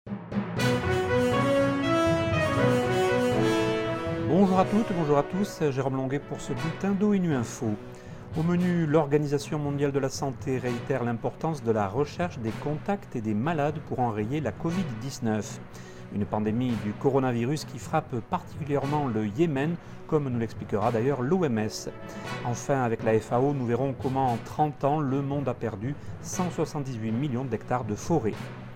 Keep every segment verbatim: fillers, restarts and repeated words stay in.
Bonjour à toutes, bonjour à tous, Jérôme Longuet pour ce bulletin d'ONU Info. Au menu, l'Organisation mondiale de la santé réitère l'importance de la recherche des contacts et des malades pour enrayer la covid dix-neuf. Une pandémie du coronavirus qui frappe particulièrement le Yémen, comme nous l'expliquera d'ailleurs l'O M S. Enfin, avec la F A O, nous verrons comment en trente ans, le monde a perdu cent soixante-dix-huit millions d'hectares de forêt.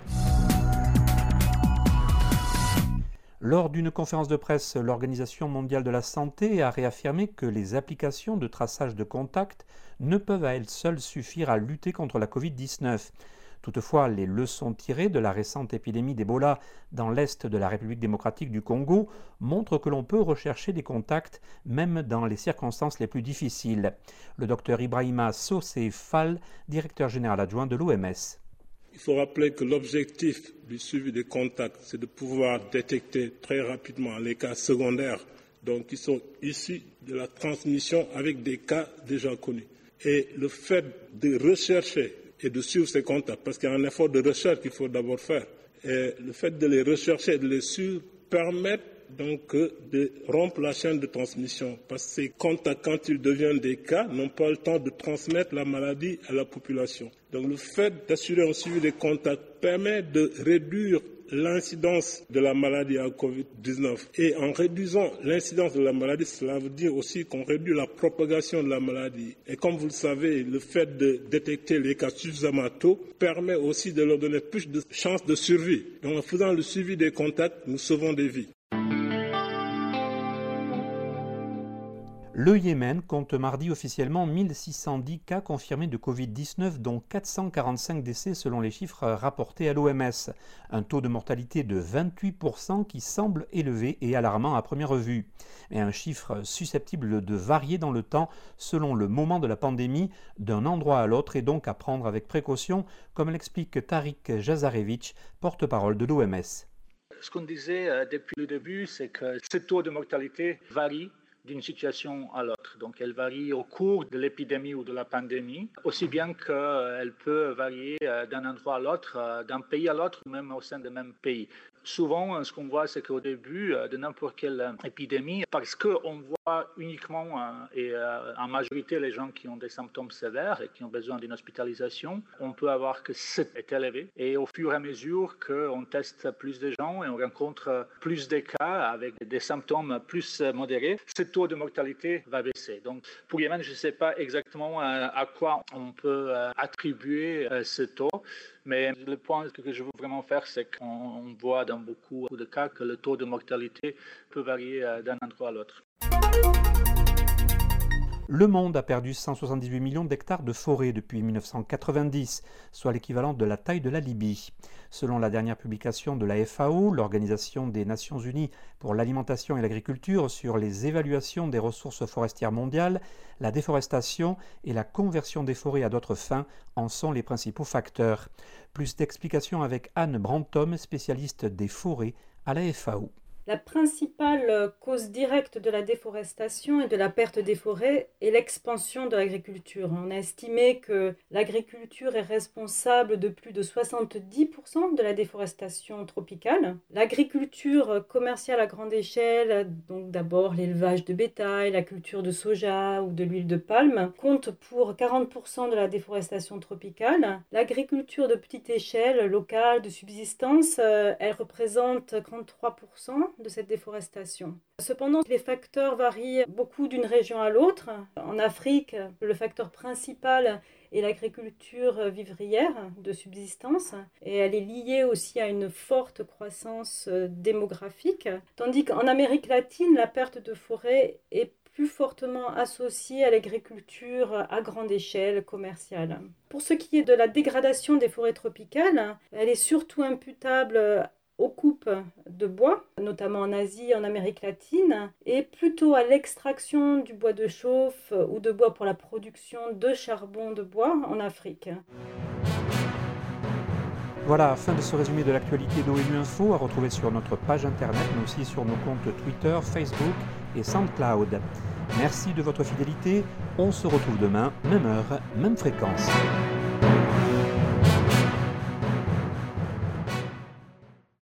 Lors d'une conférence de presse, l'Organisation mondiale de la santé a réaffirmé que les applications de traçage de contacts ne peuvent à elles seules suffire à lutter contre la covid dix-neuf. Toutefois, les leçons tirées de la récente épidémie d'Ebola dans l'est de la République démocratique du Congo montrent que l'on peut rechercher des contacts même dans les circonstances les plus difficiles. Le docteur Ibrahima Sosé Fall, directeur général adjoint de l'O M S. Il faut rappeler que l'objectif du suivi des contacts, c'est de pouvoir détecter très rapidement les cas secondaires, donc qui sont issus de la transmission avec des cas déjà connus. Et le fait de rechercher et de suivre ces contacts, parce qu'il y a un effort de recherche qu'il faut d'abord faire, et le fait de les rechercher et de les suivre permet donc de rompre la chaîne de transmission, parce que ces contacts, quand ils deviennent des cas, n'ont pas le temps de transmettre la maladie à la population. Donc le fait d'assurer un suivi des contacts permet de réduire l'incidence de la maladie à covid dix-neuf. Et en réduisant l'incidence de la maladie, cela veut dire aussi qu'on réduit la propagation de la maladie. Et comme vous le savez, le fait de détecter les cas suffisamment tôt permet aussi de leur donner plus de chances de survie. Donc en faisant le suivi des contacts, nous sauvons des vies. Le Yémen compte mardi officiellement mille six cent dix cas confirmés de covid dix-neuf, dont quatre cent quarante-cinq décès selon les chiffres rapportés à l'O M S. Un taux de mortalité de vingt-huit pour cent qui semble élevé et alarmant à première vue. Mais un chiffre susceptible de varier dans le temps selon le moment de la pandémie, d'un endroit à l'autre, et donc à prendre avec précaution, comme l'explique Tariq Jazarevich, porte-parole de l'O M S. Ce qu'on disait depuis le début, c'est que ce taux de mortalité varie d'une situation à l'autre. Donc elle varie au cours de l'épidémie ou de la pandémie, aussi bien qu'elle peut varier d'un endroit à l'autre, d'un pays à l'autre, ou même au sein du même pays. Souvent, ce qu'on voit, c'est qu'au début de n'importe quelle épidémie, parce qu'on voit uniquement et en majorité les gens qui ont des symptômes sévères et qui ont besoin d'une hospitalisation, on peut avoir que c'est élevé. Et au fur et à mesure qu'on teste plus de gens et on rencontre plus de cas avec des symptômes plus modérés, ce taux de mortalité va baisser. Donc, pour Yémen, je ne sais pas exactement à quoi on peut attribuer ce taux. Mais le point que je veux vraiment faire, c'est qu'on voit dans beaucoup de cas que le taux de mortalité peut varier d'un endroit à l'autre. Le monde a perdu cent soixante-dix-huit millions d'hectares de forêt depuis mille neuf cent quatre-vingt-dix, soit l'équivalent de la taille de la Libye. Selon la dernière publication de la F A O, l'Organisation des Nations Unies pour l'alimentation et l'agriculture, sur les évaluations des ressources forestières mondiales, la déforestation et la conversion des forêts à d'autres fins en sont les principaux facteurs. Plus d'explications avec Anne Brantôme, spécialiste des forêts à la F A O. La principale cause directe de la déforestation et de la perte des forêts est l'expansion de l'agriculture. On a estimé que l'agriculture est responsable de plus de soixante-dix pour cent de la déforestation tropicale. L'agriculture commerciale à grande échelle, donc d'abord l'élevage de bétail, la culture de soja ou de l'huile de palme, compte pour quarante pour cent de la déforestation tropicale. L'agriculture de petite échelle, locale, de subsistance, elle représente trente-trois pour cent de cette déforestation. Cependant, les facteurs varient beaucoup d'une région à l'autre. En Afrique, le facteur principal est l'agriculture vivrière de subsistance et elle est liée aussi à une forte croissance démographique, tandis qu'en Amérique latine, la perte de forêt est plus fortement associée à l'agriculture à grande échelle commerciale. Pour ce qui est de la dégradation des forêts tropicales, elle est surtout imputable aux coupes de bois, notamment en Asie et en Amérique latine, et plutôt à l'extraction du bois de chauffe ou de bois pour la production de charbon de bois en Afrique. Voilà, fin de ce résumé de l'actualité d'ONU Info, à retrouver sur notre page internet, mais aussi sur nos comptes Twitter, Facebook et SoundCloud. Merci de votre fidélité, on se retrouve demain, même heure, même fréquence.